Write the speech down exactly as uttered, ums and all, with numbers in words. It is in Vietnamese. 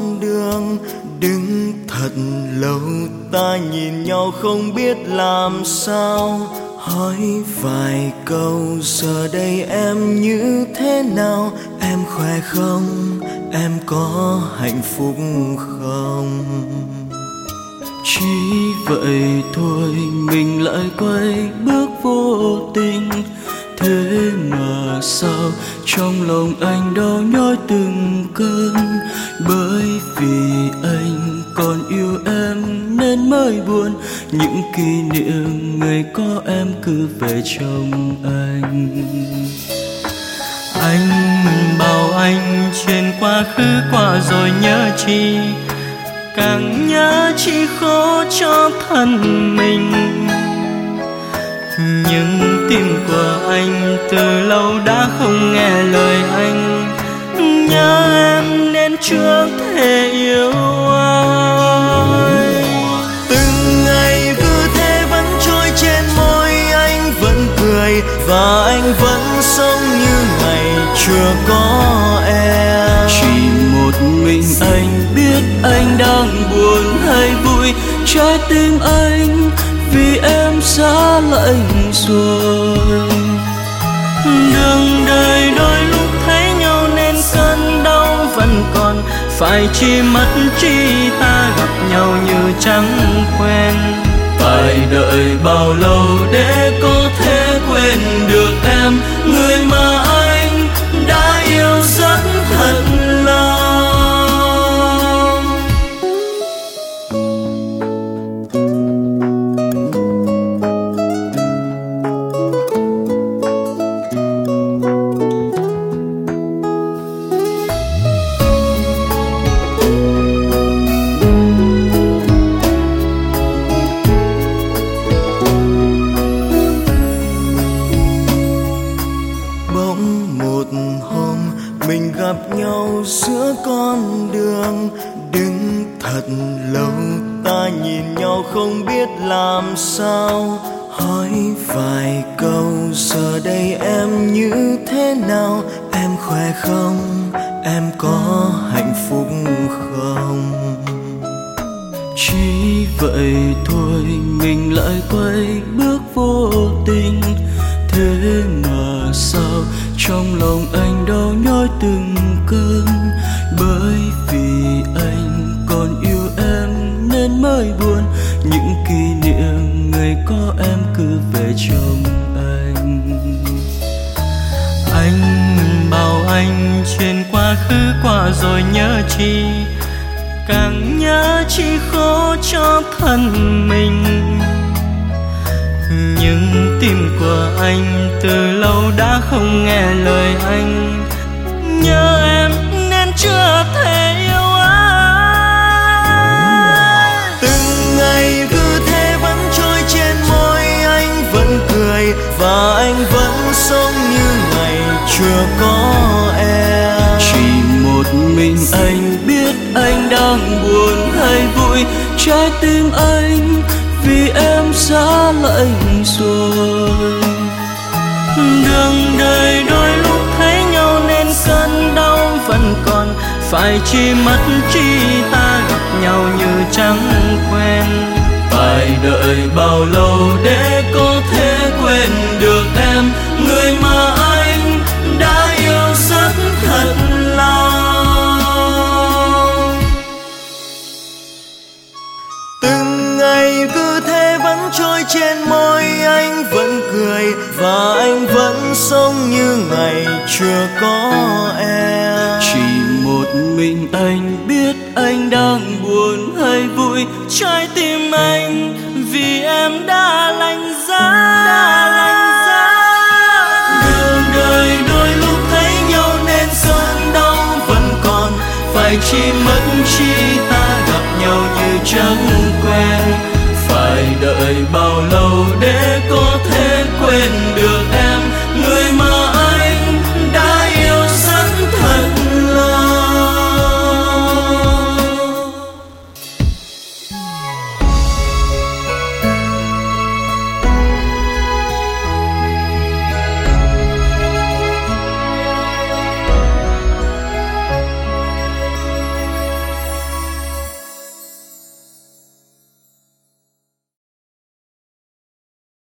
con đường. Đứng thật lâu ta nhìn nhau không biết làm sao, hỏi vài câu giờ đây em như thế nào. Em khỏe không, em có hạnh phúc không? Chỉ vậy thôi mình lại quay bước vô tình. Thế mà sao trong lòng anh đau nhói từng cơn. Bởi vì anh còn yêu em nên mới buồn. Những kỷ niệm ngày có em cứ về trong anh. Anh bảo anh chuyện quá khứ qua rồi nhớ chi. Càng nhớ chỉ khó cho thân mình. Nhưng tim của anh từ lâu đã không nghe lời anh. Nhớ em nên chưa thể yêu ai. Từng ngày cứ thế vẫn trôi trên môi, anh vẫn cười và anh vẫn sống như ngày chưa có em. Chỉ một mình anh biết anh đang buồn hay vui. Trái tim anh vì em xa lạnh rồi. Đường đời đôi lúc thấy nhau nên cơn đau vẫn còn. Phải chi mất chi ta gặp nhau như chẳng quen. Phải đợi bao lâu để có thể quên được em, người mà anh đã yêu rất thật lòng. Mình gặp nhau giữa con đường. Đứng thật lâu ta nhìn nhau không biết làm sao, hỏi vài câu giờ đây em như thế nào. Em khỏe không, em có hạnh phúc không? Chỉ vậy thôi mình lại quay bước vô tình. Thế mà sao trong lòng anh đau nhói từng cơn. Bởi vì anh còn yêu em nên mới buồn. Những kỷ niệm ngày có em cứ về trong anh. Anh bảo anh chuyện quá khứ qua rồi nhớ chi. Càng nhớ chỉ khó cho thân mình. Nhưng tim của anh từ lâu đã không nghe lời anh. Nhớ em nên chưa thể yêu ai. Từng ngày cứ thế vẫn trôi trên môi, anh vẫn cười và anh vẫn sống như ngày chưa có em. Chỉ một mình anh biết anh đang buồn hay vui. Trái tim anh vì em xa lạnh rồi. Đường đời đôi lúc thấy nhau nên cơn đau vẫn còn. Phải chi mất chi ta gặp nhau như chẳng quen. Phải đợi bao lâu để có thể quên được em, người mà anh đã yêu rất thật lòng. Từng ngày cứ thế vẫn trôi trên môi, anh vẫn cười và anh vẫn sống như ngày chưa có em. Chỉ một mình anh biết anh đang buồn hay vui. Trái tim anh vì em đã lạnh giá.